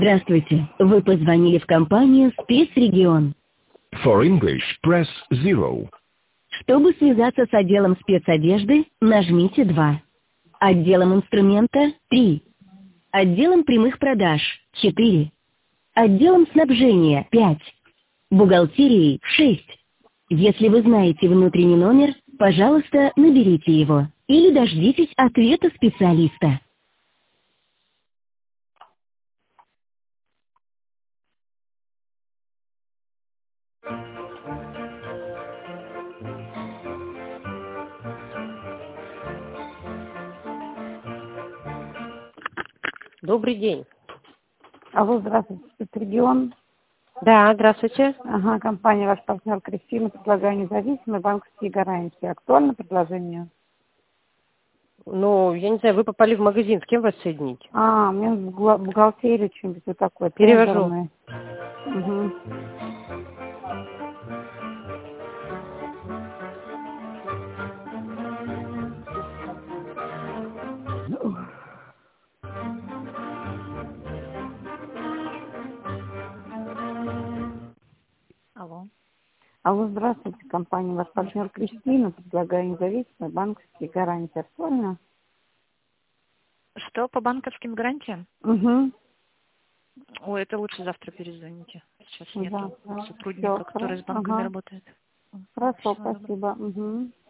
Здравствуйте, вы позвонили в компанию «Спецрегион». For English, press 0. Чтобы связаться с отделом спецодежды, нажмите 2. Отделом инструмента – 3. Отделом прямых продаж – 4. Отделом снабжения – 5. Бухгалтерией – 6. Если вы знаете внутренний номер, пожалуйста, наберите его. Или дождитесь ответа специалиста. Добрый день. Алло, здравствуйте, спецрегион. Да, здравствуйте. Ага, компания «Ваш партнер Кристина». Предлагаю независимые банковские гарантии. Актуально предложение? Ну, я не знаю, вы попали в магазин, с кем вас соединить? Мне бухгалтерия, что-нибудь вот такое. Перевожу. Тендерное. Угу. Алло. Алло, здравствуйте, компания «Ваш партнер Кристина». Предлагаю независимые банковские гарантии. Актуально? Что по банковским гарантиям? Угу. Ой, это лучше завтра перезвоните. Сейчас нет Да. сотрудника, Всё, который с банками работает. Хорошо, Всего доброго. спасибо. Угу.